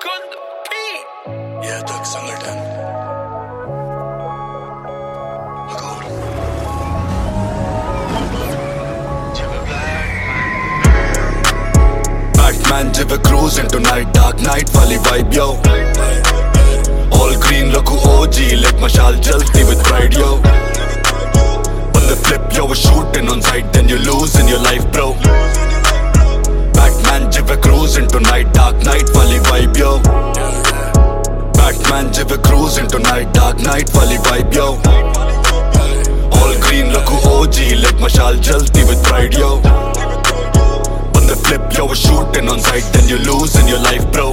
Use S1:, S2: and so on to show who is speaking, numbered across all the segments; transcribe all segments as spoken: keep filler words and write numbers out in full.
S1: यह तक संगठन Batman जिवे cruising tonight, dark night वाली vibe yo. All green रखू O G, lit मशाल जलती with pride yo. On the flip yo, we're shooting on sight, then you lose in your life bro. Batman जिवे cruising tonight, dark night वाली vibe yo. Batman जिवे cruising tonight, dark night वाली vibe yo. All green रखू O G, lit मशाल जलती with pride yo. On the flip yo, we're shooting on sight, then you lose in your life bro.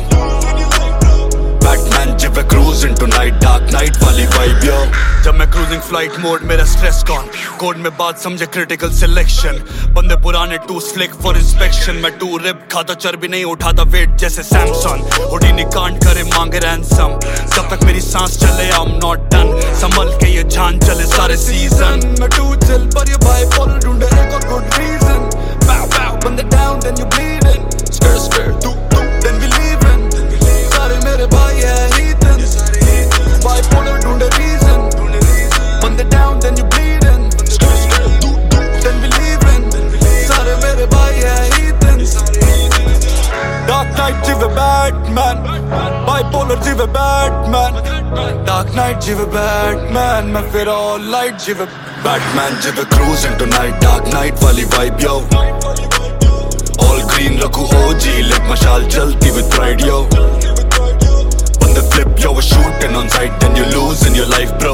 S1: Batman जिवे cruising tonight, dark night वाली vibe yo. जब मैं cruising flight mode मेरा stress gone, code में बात समझे critical selection. बंदे पुराने too slick for inspection. मैं too rip खाता चर्बी नहीं उठाता weight जैसे Samson. होडीनी कांड करे मांगे ransom. जब तक मेरी सांस चले I'm not done. संभल के ये जान चले सारे season. मैं too chill पर ये bipolar ढूंढे एक और good reason. Bow bow बंदे down then you bleeding. Skirt skirt do do then we leaving. सारे मेरे भाई है heathen. Bipolar ढूंढे reason. Bande down then you bleeding. Skirt skirt do do then we leaving. सारे मेरे भाई है heathen. Dark night जिवे Batman. Bipolar जिवे Batman. Dark night जिवे Batman. मैं फिर all light जिवे Batman जिवे cruising tonight. Dark night वाली vibe yo. All green रखू O G, lit मशाल जलती with pride yo. On the flip yo, we're shooting on sight, then you lose in your life bro.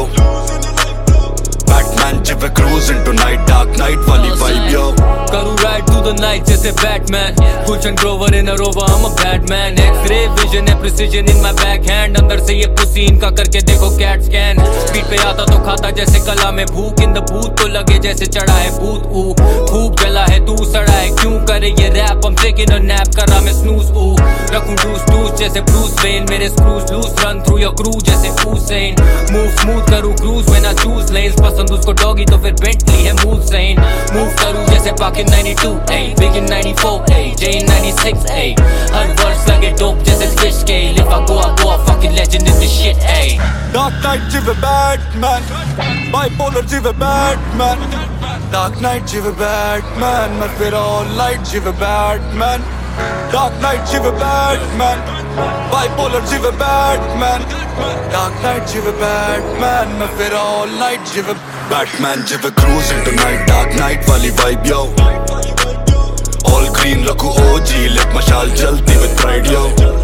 S1: Batman जिवे cruising tonight, dark night वाली vibe yo.
S2: करूँ ride through the night जैसे Batman. Gulshan Grover in a Rover, I'm a bad man. X-ray vision है precision in my backhand. अंदर से ये pussy इनका करके देखो cat scan. Beat पे आता तो खाता जैसे कला में भूख. In the booth तो लगे जैसे चढ़ा है भूत. ऊ खूब जला है तू सड़ा है क्यों करे ये rap. I'm taking a nap कर रहा मैं snooze. ऊ रखूँ डूस डूस जैसे Bruce Wayne. मेरे screws loose run through your crew जैसे Hussein. Move smooth करूँ cruise when I choose lanes. पसंद उसको doggy तो फिर Bentley है mood sane. Move करूँ जैसे Pac in ninety-two, ayy, Big in ninety-four, ayy, J in ninety-six, ayy. हर वर्ष लगे dope जैसे fish scale. If I go, I go, a fucking legend in this shit, ayy.
S1: Dark night जिवे Batman. Bipolar जिवे Batman. Dark night जिवे Batman. मैं फिर all light जिवे Batman. Dark night जिवे Batman. Bipolar जिवे Batman. Dark night जिवे Batman. मैं फिर all light जिवे Batman जिवे cruising tonight. Dark night वाली vibe yo. All green रखू O G, lit मशाल जलती with pride yo.